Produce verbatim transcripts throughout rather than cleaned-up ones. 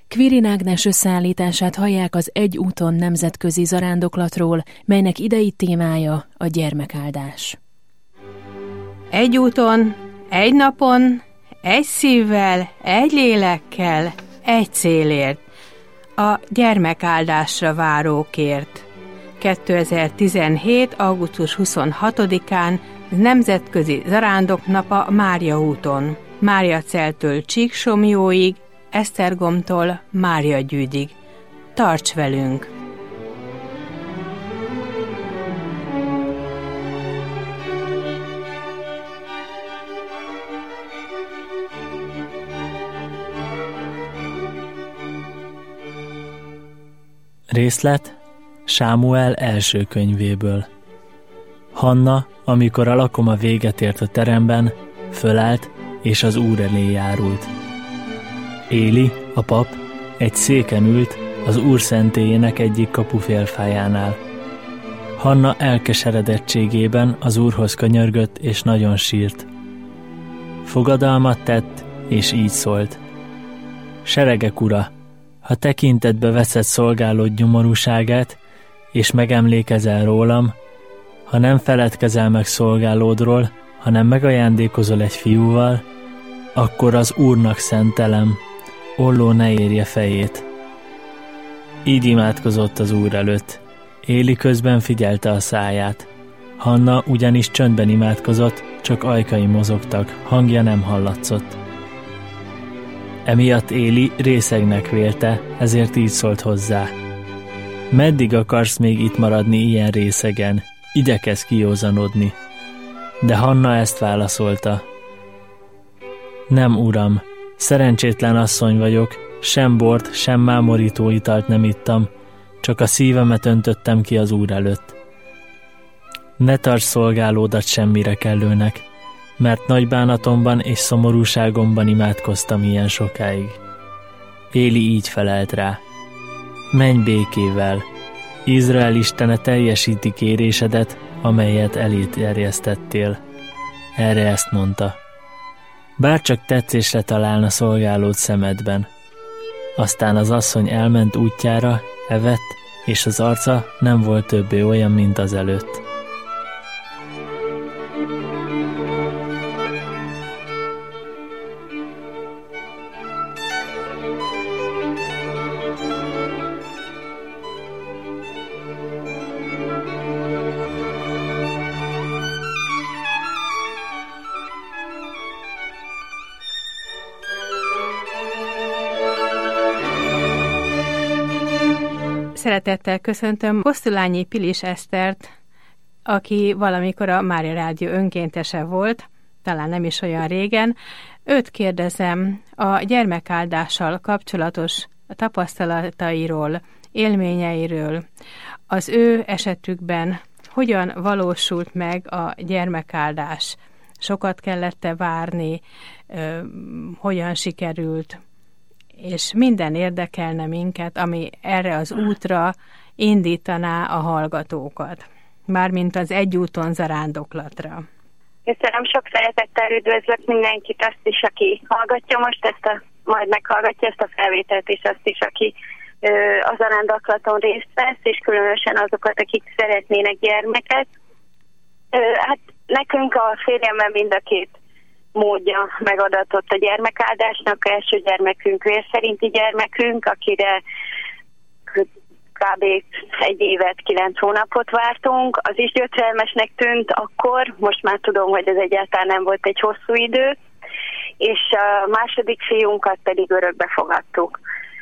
Quirin Ágnes összeállítását hallják az Egy úton nemzetközi zarándoklatról, melynek idei témája a gyermekáldás. Egy úton, egy napon, egy szívvel, egy lélekkel, egy célért. A gyermekáldásra várókért. kétezer-tizenhét. augusztus huszonhatodikán Nemzetközi Zarándoknapa Mária úton. Máriaceltől Csíksomlyóig, Esztergomtól Máriagyűdig. Tarts velünk! Részlet Sámuel első könyvéből. Hanna, amikor a lakoma véget ért a teremben, fölállt, és az Úr elé járult. Éli, a pap, egy széken ült az Úr szentélyének egyik kapufélfájánál. Hanna elkeseredettségében az Úrhoz könyörgött, és nagyon sírt. Fogadalmat tett, és így szólt: Seregek ura, ha tekintetbe veszed szolgálód nyomorúságát, és megemlékezel rólam, ha nem feledkezel meg szolgálódról, hanem megajándékozol egy fiúval, akkor az Úrnak szentelem, olló ne érje fejét. Így imádkozott az Úr előtt. Éli közben figyelte a száját. Hanna ugyanis csöndben imádkozott, csak ajkai mozogtak, hangja nem hallatszott. Emiatt Éli részegnek vélte, ezért így szólt hozzá: Meddig akarsz még itt maradni ilyen részegen? Igyekezz kijózanodni. De Hanna ezt válaszolta: Nem, uram, szerencsétlen asszony vagyok, sem bort, sem mámorító italt nem ittam, csak a szívemet öntöttem ki az Úr előtt. Ne tarts szolgálódat semmire kellőnek, mert nagy bánatomban és szomorúságomban imádkoztam ilyen sokáig. Éli így felelt rá: Menj békével, Izrael Istene teljesíti kérésedet, amelyet elét terjesztettél. Erre ezt mondta: Bárcsak tetszésre találna szolgálód szemedben. Aztán az asszony elment útjára, evett, és az arca nem volt többé olyan, mint az előtt. Szeretettel köszöntöm Kosztolányi Pilis Esztert, aki valamikor a Mária Rádió önkéntese volt, talán nem is olyan régen. Őt kérdezem a gyermekáldással kapcsolatos tapasztalatairól, élményeiről. Az ő esetükben hogyan valósult meg a gyermekáldás? Sokat kellett-e várni? Hogyan sikerült? És minden érdekelne minket, ami erre az útra indítaná a hallgatókat. Mármint az Egy úton zarándoklatra. Köszönöm, sok szeretettel üdvözlök mindenkit, azt is, aki hallgatja most ezt a, majd meghallgatja ezt a felvételt, és azt is, aki ö, a zarándoklaton részt vesz, és különösen azokat, akik szeretnének gyermeket. Ö, hát nekünk a férjemmel mind a két módja megadatott a gyermekáldásnak. Első gyermekünk vér szerinti gyermekünk, akire kb. egy évet, kilenc hónapot vártunk. Az is gyötrelmesnek tűnt akkor, most már tudom, hogy ez egyáltalán nem volt egy hosszú idő, és a második fiunkat pedig örökbe fogadtuk.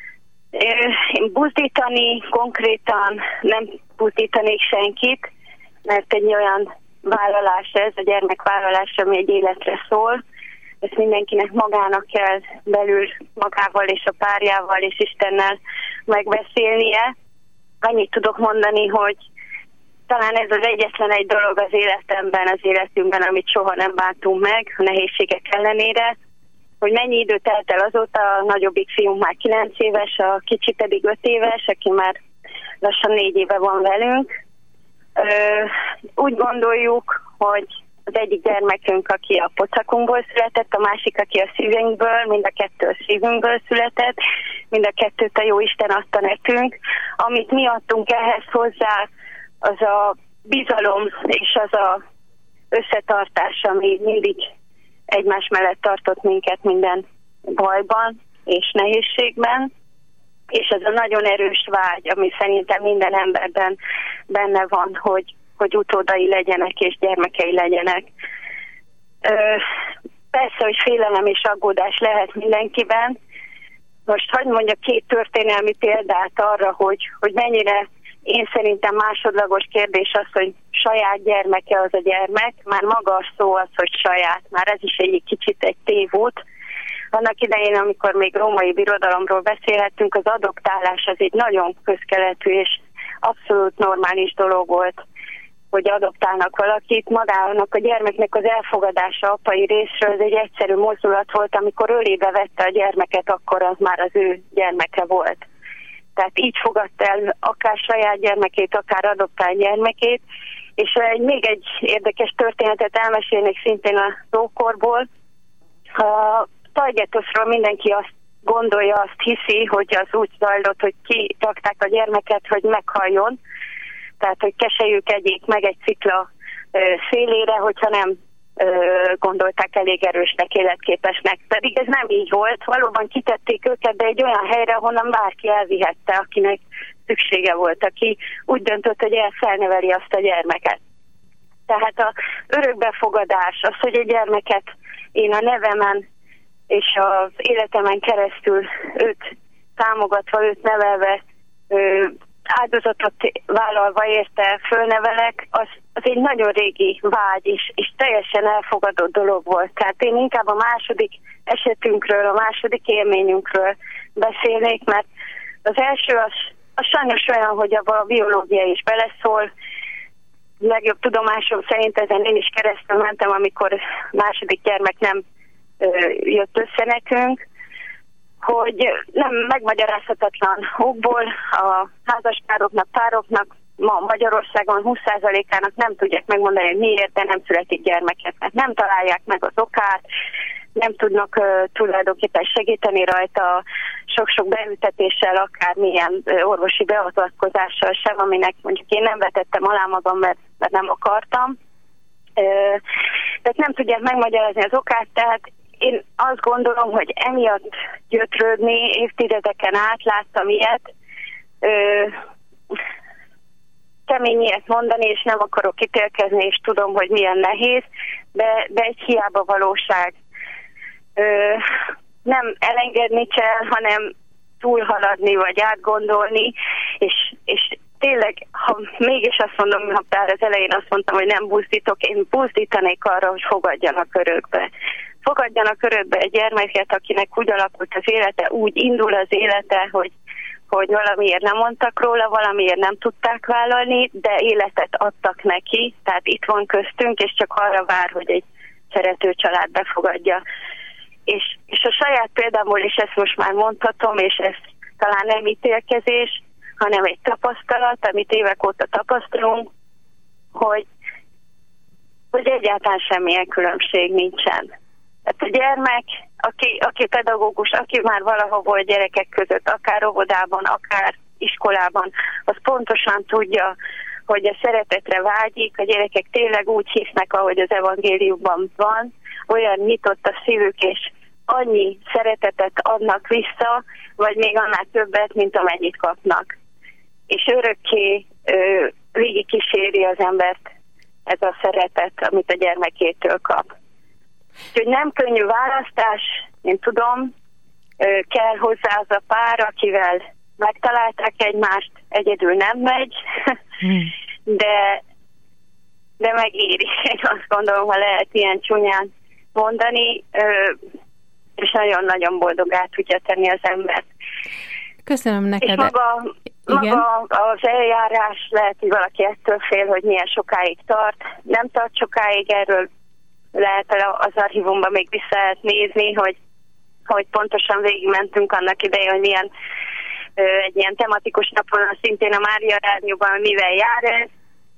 Én buzdítani konkrétan nem buzdítanék senkit, mert egy olyan vállalás ez, a gyermekvállalás, ami egy életre szól. Ezt mindenkinek magának kell belül magával és a párjával és Istennel megbeszélnie. Annyit tudok mondani, hogy talán ez az egyetlen egy dolog az életemben, az életünkben, amit soha nem bántunk meg, a nehézségek ellenére, hogy mennyi idő telt el azóta. A nagyobbik fiunk már kilenc éves, a kicsi pedig öt éves, aki már lassan négy éve van velünk. Ö, úgy gondoljuk, hogy az egyik gyermekünk, aki a pocakunkból született, a másik, aki a szívünkből, mind a kettő a szívünkből született, mind a kettőt a Jóisten adta nekünk. Amit mi adtunk ehhez hozzá, az a bizalom és az a összetartás, ami mindig egymás mellett tartott minket minden bajban és nehézségben, és ez a nagyon erős vágy, ami szerintem minden emberben benne van, hogy, hogy utódai legyenek és gyermekei legyenek. Ö, persze, hogy félelem és aggódás lehet mindenkiben. Most hadd mondjak két történelmi példát arra, hogy, hogy mennyire én szerintem másodlagos kérdés az, hogy saját gyermeke az a gyermek. Már maga a szó az, hogy saját. Már ez is egy kicsit egy tévút. Annak idején, amikor még római birodalomról beszélhettünk, az adoptálás az egy nagyon közkeletű és abszolút normális dolog volt, hogy adoptálnak valakit. Magának a gyermeknek az elfogadása apai részről ez egy egyszerű mozdulat volt, amikor ölébe vette a gyermeket, akkor az már az ő gyermeke volt. Tehát így fogadta el akár saját gyermekét, akár adoptált gyermekét. És egy, még egy érdekes történetet elmesélnék szintén a ókorból. A Tajgetoszról mindenki azt gondolja, azt hiszi, hogy az úgy zajlott, hogy kirakták a gyermeket, hogy meghalljon. Tehát, hogy keselyük egyik meg egy cikla ö, szélére, hogyha nem ö, gondolták elég erősnek, életképesnek. Pedig ez nem így volt. Valóban kitették őket, de egy olyan helyre, honnan bárki elvihette, akinek szüksége volt, aki úgy döntött, hogy elfelneveli azt a gyermeket. Tehát az örökbefogadás, az, hogy egy gyermeket én a nevemen és az életemen keresztül őt támogatva, őt nevelve, ö, áldozatot vállalva érte fölnevelek, az, az egy nagyon régi vágy, és, és teljesen elfogadott dolog volt. Tehát én inkább a második esetünkről, a második élményünkről beszélnék, mert az első az, az sajnos olyan, hogy abba a biológia is beleszól. Legjobb tudomásom szerint ezen én is keresztül mentem, amikor második gyermek nem ö, jött össze nekünk, hogy nem megmagyarázhatatlan okból a házaspároknak, pároknak ma Magyarországon húsz százalékának nem tudják megmondani, hogy miért, de nem születik gyermeket. Mert nem találják meg az okát, nem tudnak uh, tulajdonképpen segíteni rajta sok-sok beültetéssel, akármilyen uh, orvosi beavatkozással sem, aminek mondjuk én nem vetettem alá magam, mert, mert nem akartam. Uh, tehát nem tudják megmagyarázni az okát, tehát én azt gondolom, hogy emiatt gyötrődni, évtizedeken át láttam ilyet, ö, kemény ilyet mondani, és nem akarok ítélkezni, és tudom, hogy milyen nehéz, de, de egy hiába valóság. Ö, nem elengedni kell, hanem túlhaladni, vagy átgondolni, és, és tényleg, ha mégis azt mondom, ha pár az elején azt mondtam, hogy nem buzdítok, én buzdítanék arra, hogy fogadjanak örökbe. Fogadjanak örökbe egy gyermeket, akinek úgy alakult az élete, úgy indul az élete, hogy, hogy valamiért nem mondtak róla, valamiért nem tudták vállalni, de életet adtak neki, tehát itt van köztünk, és csak arra vár, hogy egy szerető család befogadja. És, és a saját példámból is ezt most már mondhatom, és ez talán nem ítélkezés, hanem egy tapasztalat, amit évek óta tapasztalunk, hogy, hogy egyáltalán semmilyen különbség nincsen. Tehát a gyermek, aki, aki pedagógus, aki már valahol volt gyerekek között, akár óvodában, akár iskolában, az pontosan tudja, hogy a szeretetre vágyik, a gyerekek tényleg úgy hisznek, ahogy az evangéliumban van, olyan nyitott a szívük, és annyi szeretetet adnak vissza, vagy még annál többet, mint amennyit kapnak. És örökké ö, végig kíséri az embert ez a szeretet, amit a gyermekétől kap. Úgyhogy nem könnyű választás, én tudom, ö, kell hozzá az a pár, akivel megtalálták egymást, egyedül nem megy, de, de megéri. Én azt gondolom, ha lehet ilyen csúnyán mondani, ö, és nagyon-nagyon boldogá tudja tenni az embert. Köszönöm neked. És maga, maga az eljárás, lehet, hogy valaki ettől fél, hogy milyen sokáig tart. Nem tart sokáig, erről lehet az archívumban még vissza lehet nézni, hogy, hogy pontosan végigmentünk annak idején, hogy milyen egy ilyen tematikus napon, szintén a Mária Rádióban mivel jár ez.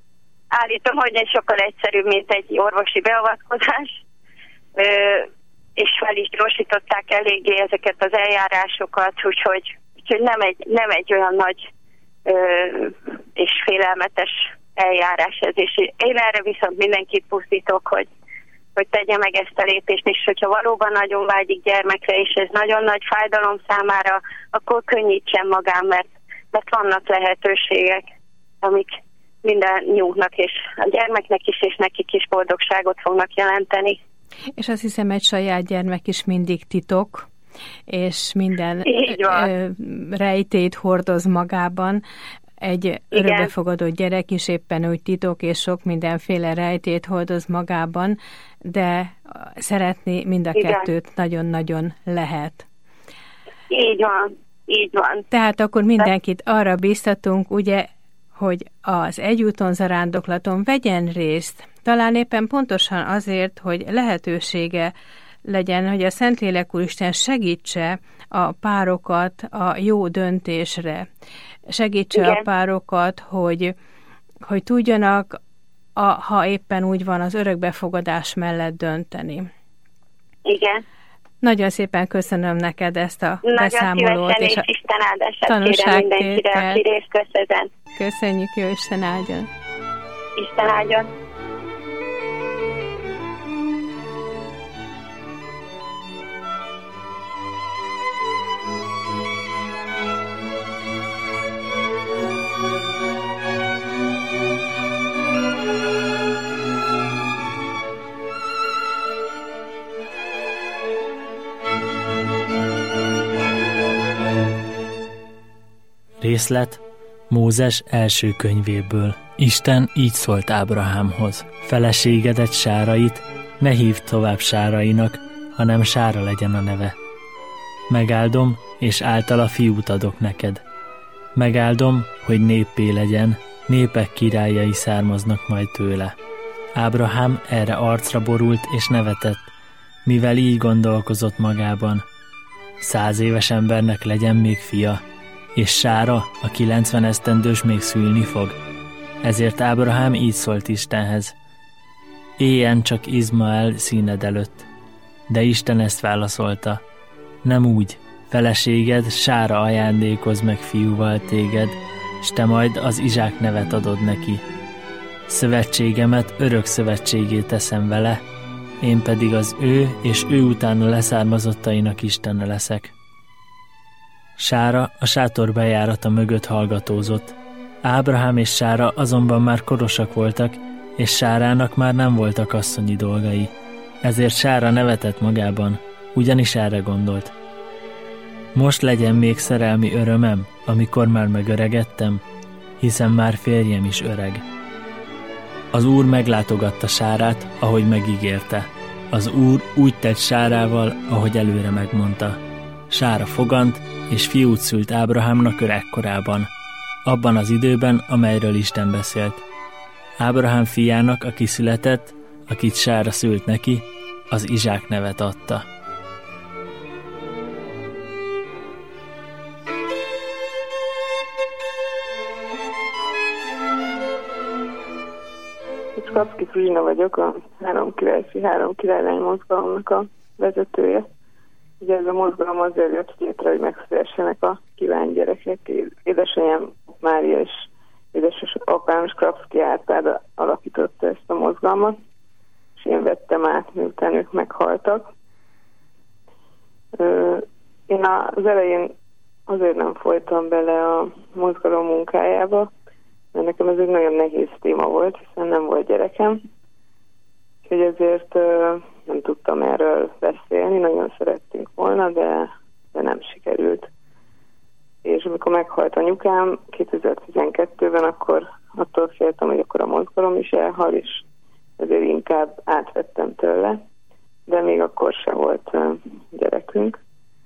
Állítom, hogy egy sokkal egyszerűbb, mint egy orvosi beavatkozás. és fel is gyorsították eléggé ezeket az eljárásokat, úgyhogy, úgyhogy nem, egy, nem egy olyan nagy ö, és félelmetes eljárás ez, és én erre viszont mindenkit pusztítok, hogy, hogy tegye meg ezt a lépést, és hogyha valóban nagyon vágyik gyermekre, és ez nagyon nagy fájdalom számára, akkor könnyítsen magán, mert, mert vannak lehetőségek, amik minden nyúlnak, és a gyermeknek is, és nekik is boldogságot fognak jelenteni. És azt hiszem, egy saját gyermek is mindig titok, és minden rejtét hordoz magában. Egy örökbefogadott gyerek is éppen úgy titok, és sok mindenféle rejtét hordoz magában, de szeretni mind a Igen. kettőt nagyon-nagyon lehet. Így van, így van. Tehát akkor mindenkit arra bíztatunk, ugye, hogy az egyúton zarándoklaton vegyen részt, talán éppen pontosan azért, hogy lehetősége legyen, hogy a Szentlélek Úristen segítse a párokat a jó döntésre. Segítse Igen. a párokat, hogy, hogy tudjanak, a, ha éppen úgy van, az örökbefogadás mellett dönteni. Igen. Nagyon szépen köszönöm neked ezt a Nagyon beszámolót. És, és a Isten áldását kérem mindenkire, aki részt vesz ezen. Köszönjük, jó Isten áldjon. Isten áldjon. Részlet Mózes első könyvéből. Isten így szólt Ábrahámhoz: feleségedet, Sárait ne hívd tovább Sárainak, hanem Sára legyen a neve. Megáldom, és általa fiút adok neked. Megáldom, hogy néppé legyen, népek királyai származnak majd tőle. Ábrahám erre arcra borult és nevetett, mivel így gondolkozott magában: száz éves embernek legyen még fia, és Sára, a kilencven esztendős, még szülni fog. Ezért Ábrahám így szólt Istenhez: éljen csak Izmael színed előtt. De Isten ezt válaszolta: nem úgy, feleséged Sára ajándékoz meg fiúval téged, s te majd az Izsák nevet adod neki. Szövetségemet örök szövetségé teszem vele, én pedig az ő és ő utána leszármazottainak Istene leszek. Sára a sátor bejárata mögött hallgatózott. Ábrahám és Sára azonban már korosak voltak, és Sárának már nem voltak asszonyi dolgai. Ezért Sára nevetett magában, ugyanis erre gondolt: most legyen még szerelmi örömem, amikor már megöregedtem, hiszen már férjem is öreg. Az Úr meglátogatta Sárát, ahogy megígérte. Az Úr úgy tett Sárával, ahogy előre megmondta. Sára fogant, és fiút szült Ábrahámnak öregkorában, abban az időben, amelyről Isten beszélt. Ábrahám fiának, aki született, akit Sára szült neki, az Izsák nevet adta. Kapszki Fruzsina vagyok, a Három Királyfi, Három Királylány mozgalomnak a vezetője. Ugye ez a mozgalom azért jött létre, hogy megszülessenek a kívánt gyerekek. Édesanyám Mária és édesapám Krapszki Árpád alapította ezt a mozgalmat, és én vettem át, miután ők meghaltak. Én az elején azért nem folytam bele a mozgalom munkájába, mert nekem ez egy nagyon nehéz téma volt, hiszen nem volt gyerekem, úgyhogy ezért nem tudtam erről beszélni, nagyon szerettünk volna, de, de nem sikerült. És amikor meghalt anyukám kétezer-tizenkettőben, akkor attól féltem, hogy akkor a mozgalom is elhal, és ezért inkább átvettem tőle, de még akkor sem volt gyerekünk.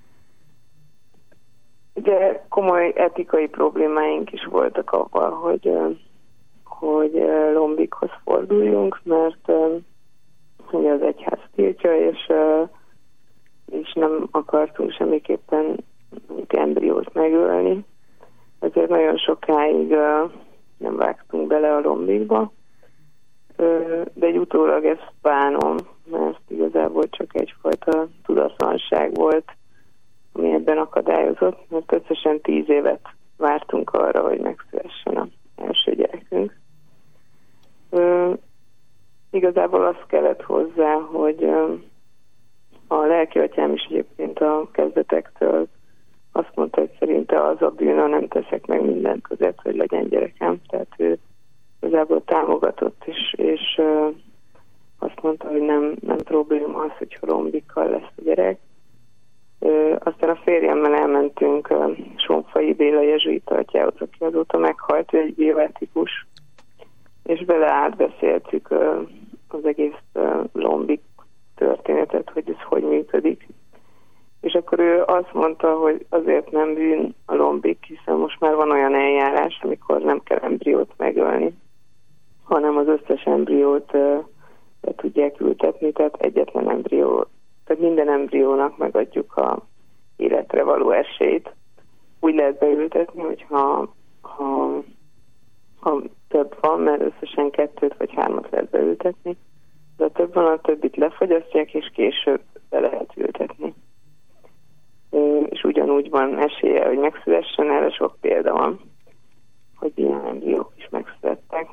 De komoly etikai problémáink is voltak avval, hogy, hogy lombikhoz forduljunk, mert ugye az egyház tiltja, és, és nem akartunk semmiképpen embriót megölni. Ezért nagyon sokáig nem vágtunk bele a lombikba, de egy utólag ezt bánom, mert igaz, igazából csak egyfajta tudatlanság volt, ami ebben akadályozott, mert összesen tíz évet vártunk arra, hogy megszülessen az első gyerekünk. Ö, igazából az kellett hozzá, hogy ö, a lelki atyám is egyébként a kezdetektől azt mondta, hogy szerinte az a bűn, ha nem teszek meg mindent azért, hogy legyen gyerekem. Tehát ő igazából támogatott is, és ö, azt mondta, hogy nem, nem probléma az, hogy rombikkal lesz a gyerek. Ö, aztán a férjemmel elmentünk ö, Sonfai Béla jezsuita atyához, aki azóta meghalt, ő egy bioetikus, és vele átbeszéltük ö, az egész ö, lombik történetet, hogy ez hogy működik. És akkor ő azt mondta, hogy azért nem bűn a lombik, hiszen most már van olyan eljárás, amikor nem kell embriót megölni, hanem az összes embriót ö, be tudják ültetni, tehát egyetlen embrió, tehát minden embriónak megadjuk a életre való esélyt. Úgy lehet beültetni, hogyha ha, ha több van, mert összesen kettőt vagy hármat lehet beültetni, de több van, a többit lefogyasztják, és később be lehet ültetni. És ugyanúgy van esélye, hogy megszülessen, erre sok példa van, hogy ilyen embriók is megszülettek.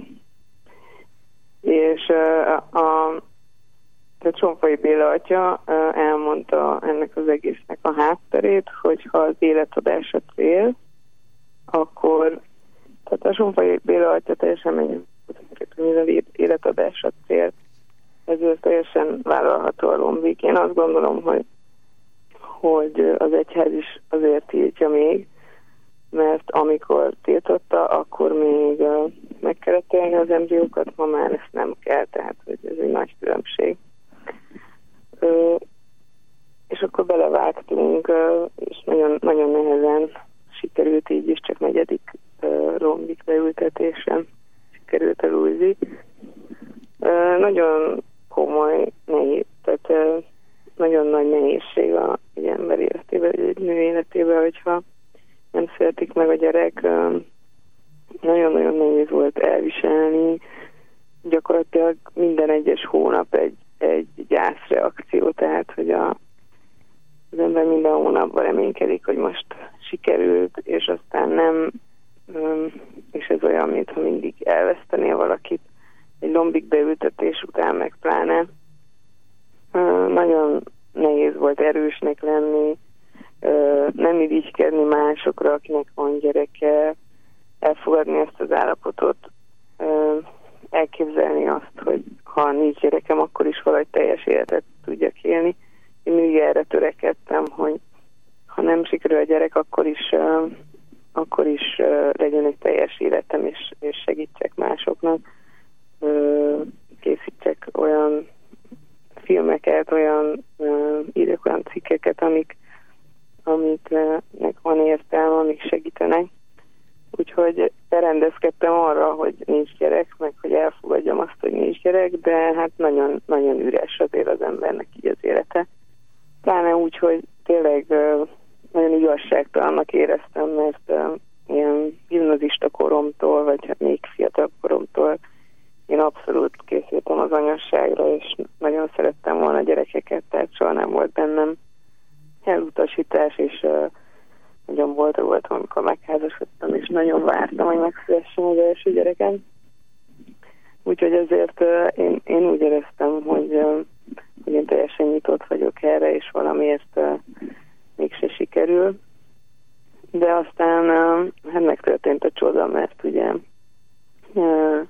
És a, a tehát Sonfai Béla atya elmondta ennek az egésznek a hátterét, hogy ha az életadás a cél, akkor, tehát a Sonfai Béla atya teljesen mennyire, mivel életadás a cél, ezért teljesen vállalható a lombik. Én azt gondolom, hogy, hogy az egyház is azért tiltja még, mert amikor tiltotta, akkor még meg kellett élni az embriókat, ma már ezt nem kell, tehát hogy ez egy nagy különbség. Ö, és akkor belevágtunk, és nagyon, nagyon nehezen sikerült így is, csak negyedik lombik beültetésen sikerült elújzni. Ö, nagyon komoly, nehéz, tehát ö, nagyon nagy nehézség a, egy ember életében, egy nő életében, hogyha nem születik meg a gyerek. Ö, nagyon-nagyon nehéz volt elviselni. Gyakorlatilag minden egyes hónap egy egy gyászreakció, tehát hogy a, az ember minden hónapban reménykedik, hogy most sikerült, és aztán nem, és ez olyan, mintha mindig elvesztenél valakit egy lombik beültetés után, meg pláne. Nagyon nehéz volt erősnek lenni, nem irigykedni másokra, akinek van gyereke, elfogadni ezt az állapotot, elképzelni azt, hogy ha nincs gyerekem, akkor is valahogy teljes életet tudjak élni. Én mindig erre törekedtem, hogy ha nem sikerül a gyerek, akkor is, uh, akkor is uh, legyen egy teljes életem, és, és segítsek másoknak. Uh, készítsek olyan filmeket, olyan uh, írjak olyan cikkeket, amik, amiknek van értelme, amik segítenek. Úgyhogy berendezkedtem arra, hogy nincs gyerek, meg hogy elfogadjam azt, hogy nincs gyerek, de hát nagyon, nagyon üres azért az embernek így az élete. Pláne úgy, hogy tényleg uh, nagyon igazságtalannak éreztem, mert uh, ilyen gimnazista koromtól, vagy hát még fiatal koromtól én abszolút készültem az anyasságra, és nagyon szerettem volna gyerekeket, tehát soha nem volt bennem elutasítás, és uh, nagyon boldog voltam, amikor megházasodtam, és nagyon vártam, hogy megszülessen az első gyerekem. Úgyhogy ezért uh, én, én úgy éreztem, hogy, uh, hogy én teljesen nyitott vagyok erre, és valamiért uh, mégse sikerül. De aztán uh, hát megtörtént a csoda, mert ugye uh,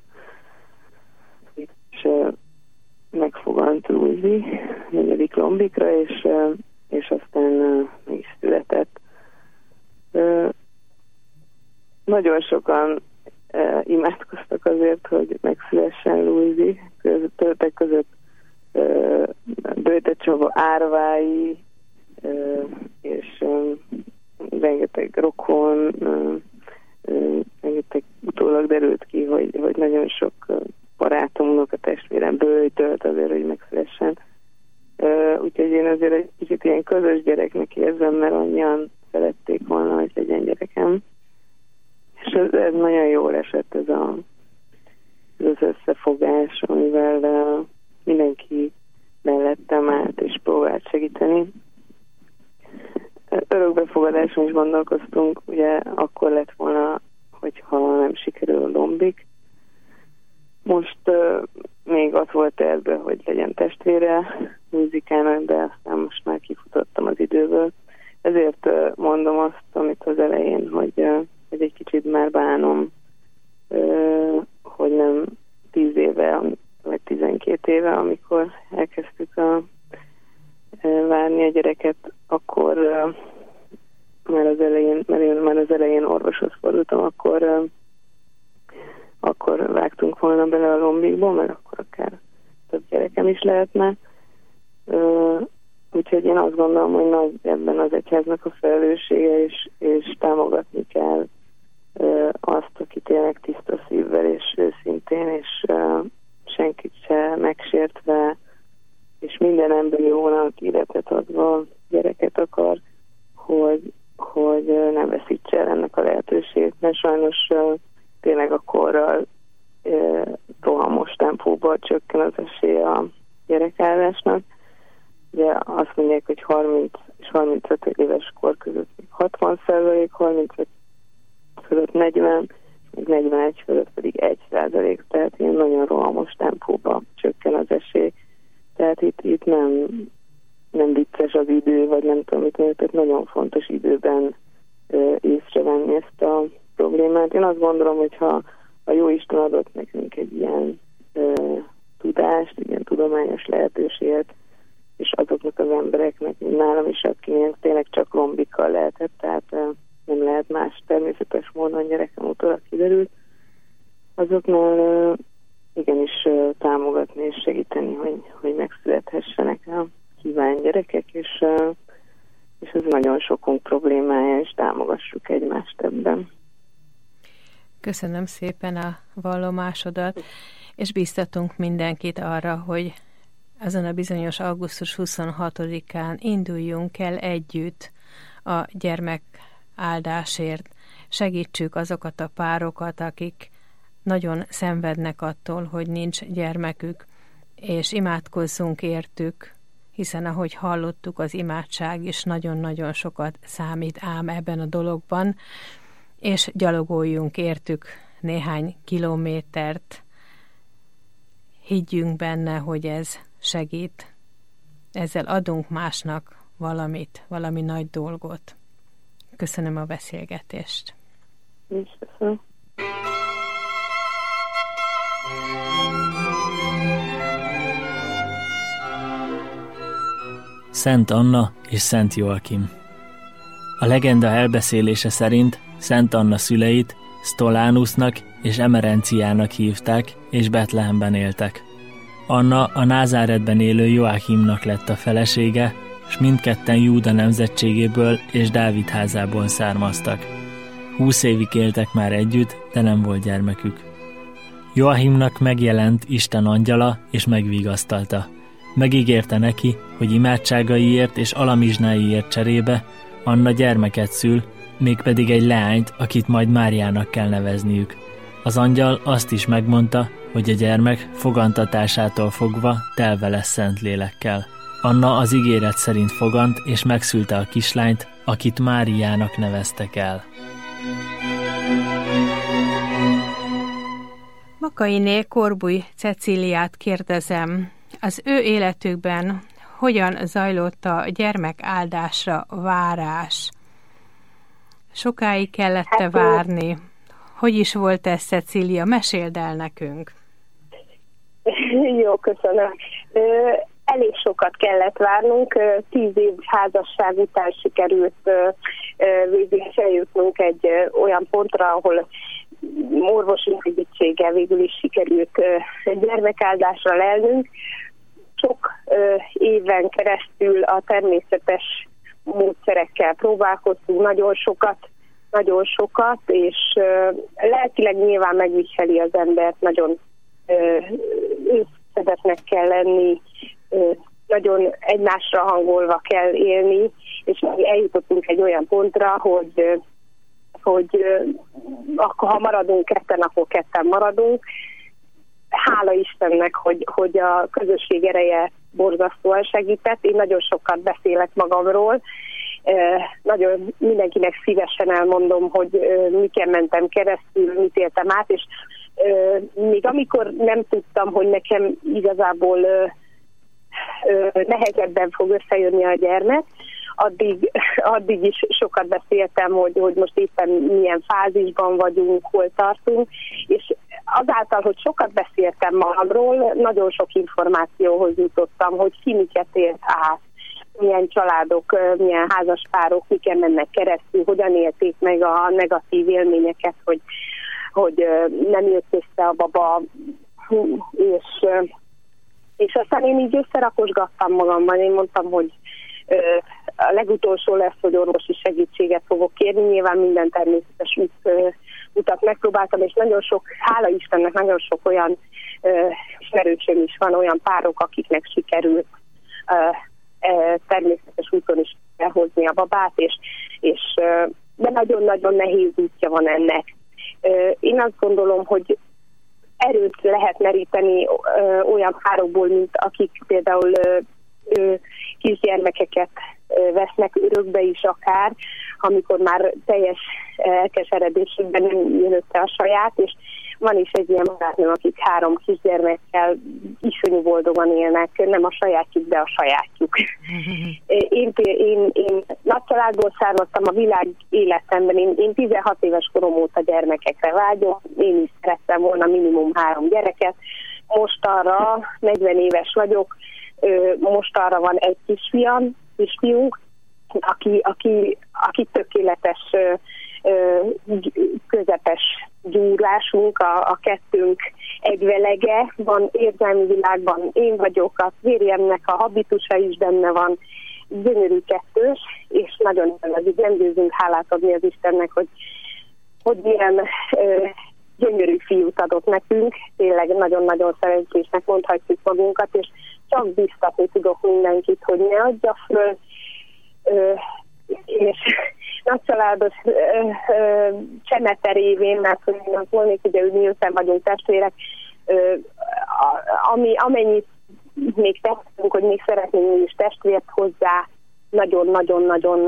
és, uh, megfogant Lúzi negyedik lombikra, és, uh, és aztán uh, meg is született. Uh, nagyon sokan uh, imádkoztak azért, hogy megszülessen Lúzi, többek között uh, Böjte Csaba árvái, uh, és um, rengeteg rokon, uh, uh, rengeteg utólag derült ki, hogy, hogy nagyon sok uh, barátomnak a testvérem bőjtölt azért, hogy megszülessen. Uh, úgyhogy én azért egy kicsit ilyen közös gyereknek érzem, mert annyian szerették volna, hogy legyen gyerekem. És ez, ez nagyon jól esett, ez, a, ez az összefogás, amivel uh, mindenki mellettem állt és próbált segíteni. Örökbefogadáson is gondolkoztunk, ugye akkor lett volna, hogyha nem sikerül a lombik. Most uh, még az volt tervben, hogy legyen testvére muzsikának, de aztán most már kifutottam az időből. Ezért uh, mondom azt, amit az elején, hogy, uh, hogy egy kicsit már bánom, uh, hogy nem tíz éve, vagy tizenkét éve, amikor elkezdtük a, uh, várni a gyereket, akkor uh, már az elején, mert én már az elején orvoshoz fordultam, akkor uh, akkor vágtunk volna bele a lombikból, mert akkor akár több gyerekem is lehetne. Uh, úgyhogy én azt gondolom, hogy nagy ebben az egyháznak a felelőssége, és, és támogatni kell uh, azt, aki tényleg tiszta szívvel és őszintén, és uh, senkit se megsértve, és minden embriónak életet adva gyereket akar, hogy, hogy uh, ne veszítse el ennek a lehetőségét, mert sajnos uh, tényleg a korral e, rohamos tempóban csökken az esély a gyerekállásnak. Ugye azt mondják, hogy harminc és harmincöt éves kor között hatvan százalék, harmincöt fölött negyven, még negyvenegy fölött pedig egy százalék, tehát ilyen nagyon rohamos tempóban csökken az esély. Tehát itt, itt nem, nem vicces az idő, vagy nem tudom mit mondani, tehát nagyon fontos időben e, észrevenni ezt a problémát. Én azt gondolom, hogy ha a Jóisten adott nekünk egy ilyen e, tudást, ilyen tudományos lehetőséget, és azoknak az embereknek, mint nálam is, akinek tényleg csak lombikkal lehetett, tehát e, nem lehet más természetes módon gyerekem utólag kiderült, azoknál e, igenis e, támogatni és segíteni, hogy, hogy megszülethessenek a kívánt gyerekek, és, e, és ez nagyon sokunk problémája, és támogassuk egymást ebben. Köszönöm szépen a vallomásodat, és biztatunk mindenkit arra, hogy azon a bizonyos augusztus huszonhatodikán induljunk el együtt a gyermek áldásért. Segítsük azokat a párokat, akik nagyon szenvednek attól, hogy nincs gyermekük, és imádkozzunk értük, hiszen ahogy hallottuk, az imádság is nagyon-nagyon sokat számít ám ebben a dologban, és gyalogoljunk értük néhány kilométert. Higgyünk benne, hogy ez segít. Ezzel adunk másnak valamit, valami nagy dolgot. Köszönöm a beszélgetést. Köszönöm. Szent Anna és Szent Joachim. A legenda elbeszélése szerint Szent Anna szüleit Sztolánusnak és Emerenciának hívták, és Betlehemben éltek. Anna a Názáretben élő Joachimnak lett a felesége, s mindketten Júda nemzetségéből és Dávid házából származtak. Húsz évig éltek már együtt, de nem volt gyermekük. Joachimnak megjelent Isten angyala, és megvigasztalta. Megígérte neki, hogy imádságaiért és alamizsnáiért cserébe Anna gyermeket szül, mégpedig egy leányt, akit majd Máriának kell nevezniük. Az angyal azt is megmondta, hogy a gyermek fogantatásától fogva telve lesz Szentlélekkel. Anna az ígéret szerint fogant, és megszülte a kislányt, akit Máriának neveztek el. Makainé Korbuly Cecíliát kérdezem, az ő életükben hogyan zajlott a gyermek áldásra várás? Sokáig kellett-e hát, várni? Hogy is volt ez, Cecília? Meséld el nekünk. Jó, köszönöm. Elég sokat kellett várnunk. Tíz év házasság után sikerült végül is eljutnunk egy olyan pontra, ahol orvosi segítséggel végül is sikerült gyermekáldásra lelnünk. Sok éven keresztül a természetes módszerekkel próbálkoztunk, nagyon sokat, nagyon sokat, és lelkileg nyilván megviseli az embert, nagyon összedetnek kell lenni, nagyon egymásra hangolva kell élni, és eljutottunk egy olyan pontra, hogy, hogy akkor ha maradunk ketten, akkor ketten maradunk. Hála Istennek, hogy, hogy a közösség ereje borzasztóan segített. Én nagyon sokat beszélek magamról, nagyon mindenkinek szívesen elmondom, hogy miken mentem keresztül, mit éltem át, és még amikor nem tudtam, hogy nekem igazából nehezebben fog összejönni a gyermek, addig, addig is sokat beszéltem, hogy, hogy most éppen milyen fázisban vagyunk, hol tartunk, és azáltal, hogy sokat beszéltem magamról, nagyon sok információhoz jutottam, hogy ki miket élt át, milyen családok, milyen házaspárok, miken mennek keresztül, hogyan élték meg a negatív élményeket, hogy, hogy nem jött össze a baba, és, és aztán én így összerakosgattam magamban, én mondtam, hogy a legutolsó lesz, hogy orvosi segítséget fogok kérni, nyilván minden természetes út, utat megpróbáltam, és nagyon sok, hála Istennek, nagyon sok olyan ismerősöm is van, olyan párok, akiknek sikerült természetes úton is elhozni a babát, és, és de nagyon-nagyon nehéz útja van ennek. Én azt gondolom, hogy erőt lehet meríteni olyan párokból, mint akik például kisgyermekeket vesznek örökbe is akár, amikor már teljes elkeseredésükben nem jön össze a saját, és van is egy ilyen barátnőm, akik három kisgyermekkel iszonyú boldogan élnek, nem a sajátjuk, de a sajátjuk. Én, én, én nagy családból származtam a világ életemben, én, én tizenhat éves korom óta gyermekekre vágyom, én is szerettem volna minimum három gyereket, most arra negyven éves vagyok, most arra van egy kisfiam, kisfiunk, aki, aki, aki tökéletes közepes gyúrásunk, a, a kettőnk egyvelege van érzelmi világban, én vagyok, a férjemnek a habitusa is benne van, gyönyörű kettős, és nagyon azért nem győzünk hálát adni az Istennek, hogy, hogy ilyen ö, gyönyörű fiút adott nekünk, tényleg nagyon-nagyon szerencsésnek mondhatjuk magunkat, és csak biztatni tudok mindenkit, hogy ne adja föl, ö, és nagycsaládos Csemete révén, mert hogy én volnék, ugye mi összen vagyunk testvérek, ö, a, ami, amennyit még tettünk, hogy még szeretnénk is testvért hozzá, nagyon-nagyon-nagyon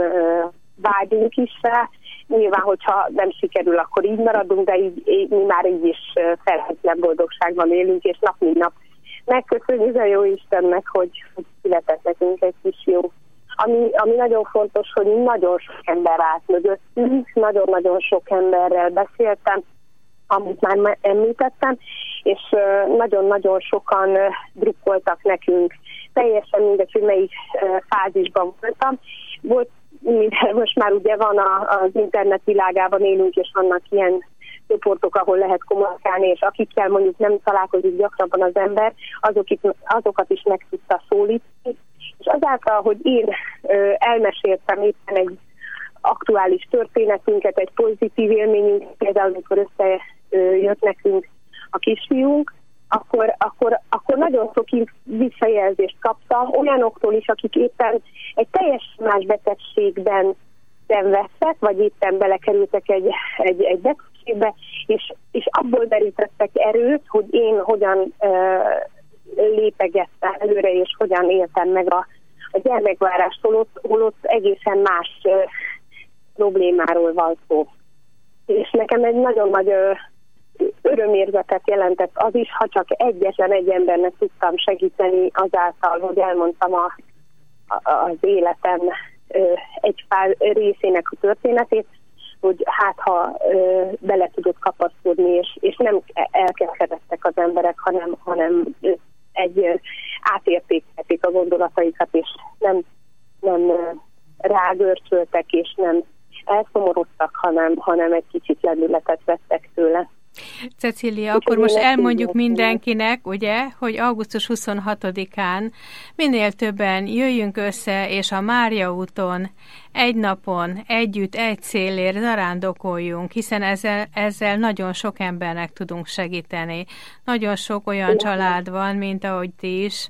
vágyunk is rá. Nyilván, hogyha nem sikerül, akkor így maradunk, de így, így, mi már így is felhőtlen boldogságban élünk, és nap mint nap megköszönjük a jó Istennek, hogy, hogy született nekünk egy kis jó. Ami, ami nagyon fontos, hogy nagyon sok ember állt mögöttünk, nagyon-nagyon sok emberrel beszéltem, amit már említettem, és nagyon-nagyon sokan drukkoltak nekünk. Teljesen mindegy, hogy melyik fázisban voltam. Volt, most már ugye van a, az internet világában élünk, és vannak ilyen csoportok, ahol lehet kommunikálni, és akikkel mondjuk nem találkozik gyakrabban az ember, azok itt, azokat is meg tudta szólítani. És azáltal, hogy én ö, elmeséltem éppen egy aktuális történetünket, egy pozitív élményünk, például amikor összejött nekünk a kisfiunk, akkor, akkor, akkor nagyon sok visszajelzést kapta olyanoktól is, akik éppen egy teljes más betegségben szenvedtek, vagy éppen belekerültek egy, egy, egy betegségbe, és, és abból merítettek erőt, hogy én hogyan ö, lépegettem előre, és hogyan éltem meg a, a gyermekvárást, holott, holott egészen más ö, problémáról van szó. És nekem egy nagyon nagy ö, örömérzetet jelentett az is, ha csak egyetlen egy embernek tudtam segíteni azáltal, hogy elmondtam a, a, az életem ö, egy pár részének a történetét, hogy hát ha ö, bele tudott kapaszkodni, és, és nem elkeseredtek az emberek, hanem, hanem egy átértékelték a gondolataikat, és nem, nem rágörcsöltek, és nem elszomorodtak, hanem, hanem egy kicsit lendületet vettek tőle. Cecília, akkor most elmondjuk mindenkinek, ugye, hogy augusztus huszonhatodikán minél többen jöjjünk össze, és a Mária úton egy napon együtt, egy célért zarándokoljunk, hiszen ezzel, ezzel nagyon sok embernek tudunk segíteni. Nagyon sok olyan család van, mint ahogy ti is,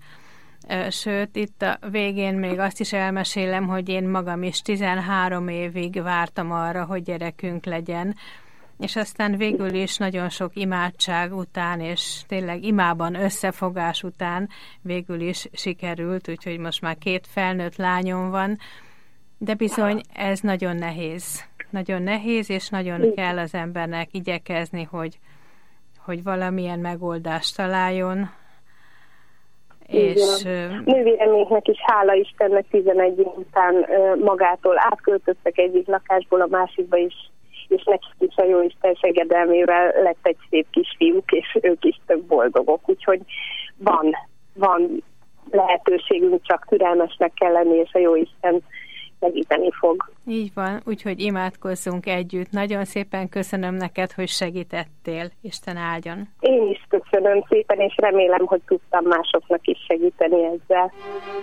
sőt, itt a végén még azt is elmesélem, hogy én magam is tizenhárom évig vártam arra, hogy gyerekünk legyen. és aztán végül is nagyon sok imádság után, és tényleg imában összefogás után végül is sikerült, úgyhogy most már két felnőtt lányom van, de bizony ez nagyon nehéz. Nagyon nehéz, és nagyon kell az embernek igyekezni, hogy, hogy valamilyen megoldást találjon. És nővéreméknek is hála Istennek tizenegy év után magától átköltöztek egyik lakásból a másikba is, és nekik is a Jóisten segedelmével lett egy szép kisfiúk, és ők is tök boldogok. Úgyhogy van, van lehetőségünk, csak türelmesnek kell lenni, és a Jóisten segíteni fog. Így van, úgyhogy imádkozzunk együtt. Nagyon szépen köszönöm neked, hogy segítettél. Isten áldjon. Én is köszönöm szépen, és remélem, hogy tudtam másoknak is segíteni ezzel.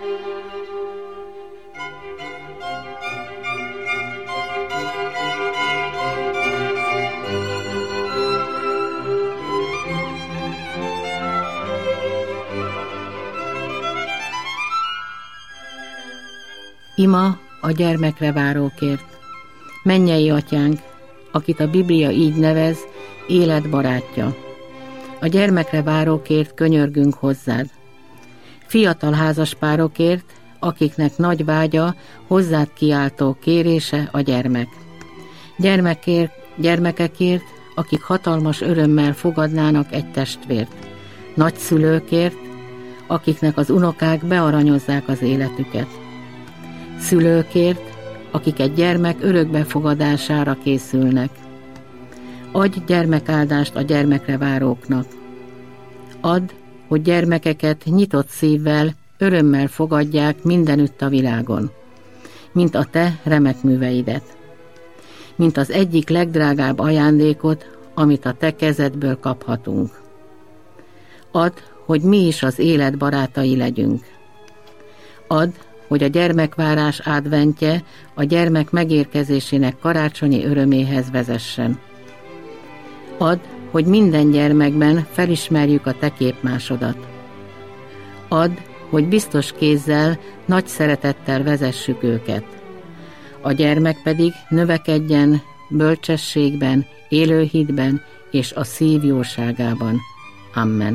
Ima a gyermekre várókért. Mennyei atyánk, akit a Biblia így nevez, életbarátja. A gyermekre várókért könyörgünk hozzád. Fiatal házaspárokért, akiknek nagy vágya, hozzád kiáltó kérése a gyermek. Gyermekért, gyermekekért, akik hatalmas örömmel fogadnának egy testvért. Nagyszülőkért, akiknek az unokák bearanyozzák az életüket. Szülőkért, akik egy gyermek örökbefogadására készülnek. Adj gyermekáldást a gyermekre váróknak. Add, hogy gyermekeket nyitott szívvel, örömmel fogadják mindenütt a világon, mint a te remek műveidet, mint az egyik legdrágább ajándékot, amit a te kezedből kaphatunk. Add, hogy mi is az élet barátai legyünk. Add, hogy a gyermekvárás adventje a gyermek megérkezésének karácsonyi öröméhez vezessen. Add, hogy minden gyermekben felismerjük a te képmásodat. Add, hogy biztos kézzel, nagy szeretettel vezessük őket. A gyermek pedig növekedjen bölcsességben, élő hitben és a szív jóságában. Amen.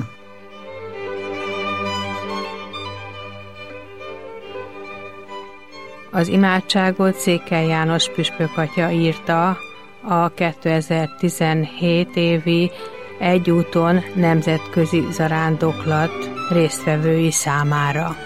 Az imádságot Székely János püspök atya írta a kétezer-tizenhét évi Egyúton nemzetközi zarándoklat résztvevői számára.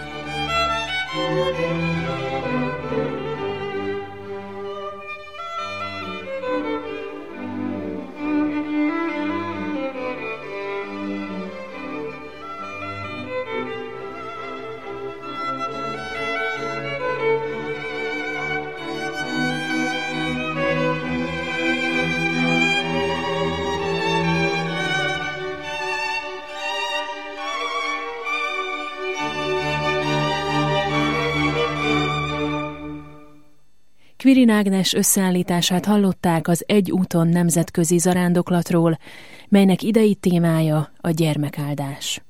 Quirin Ágnes összeállítását hallották az Egy úton nemzetközi zarándoklatról, melynek idei témája a gyermekáldás.